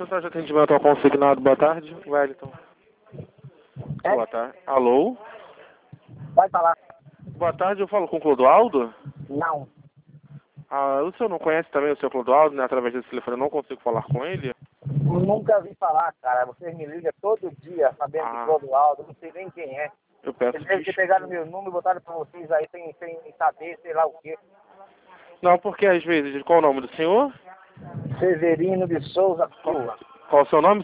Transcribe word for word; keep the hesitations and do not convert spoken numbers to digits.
Central de atendimento ao consignado, boa tarde. Wellington. É? Boa tarde. Alô? Pode falar. Boa tarde, eu falo com o Clodoaldo? Não. Ah, o senhor não conhece também o seu Clodoaldo, né? Através desse telefone eu não consigo falar com ele? Nunca vi falar, cara. Vocês me ligam todo dia sabendo de Ah, Clodoaldo, não sei nem quem é. eu peço Eles devem ter pegado meu número e botaram pra vocês aí sem, sem saber, sei lá o quê. Não, porque às vezes, qual o nome do senhor? Severino de Souza Qual, Silva. qual o seu nome?